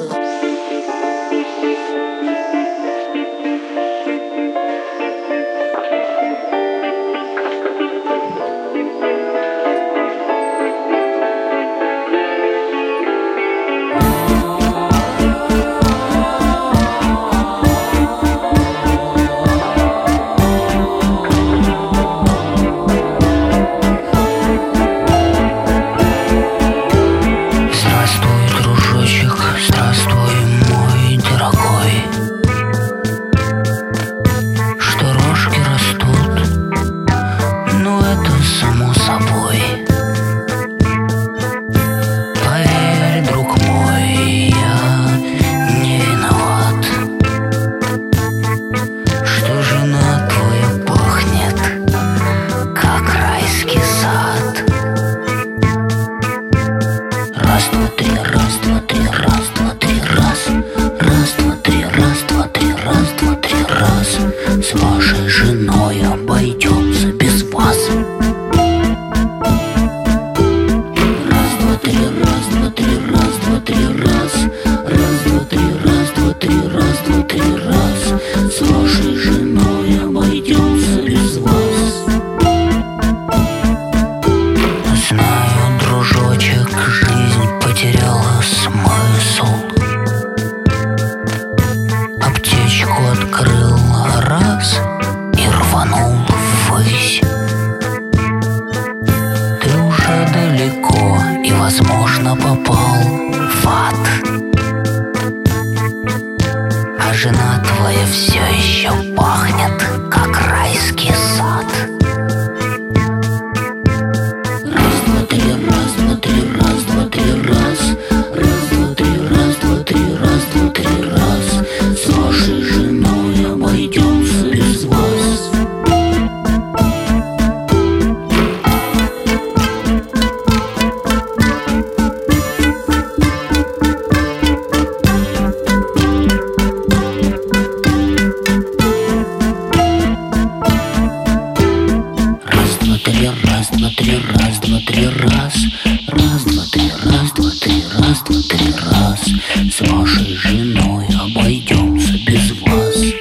возможно, попал в ад. А жена твоя все еще пахнет, как райский сад. Раз, два, три, раз, два, три, раз, два, три, раз. Раз, два, три, раз, два, три, раз, два, три, раз. С вашей женой обойдемся без вас. Раз, два, три, раз, два, три, раз. Раз, два, три, раз, два, три, раз, два, три, раз. С вашей женой обойдемся без вас.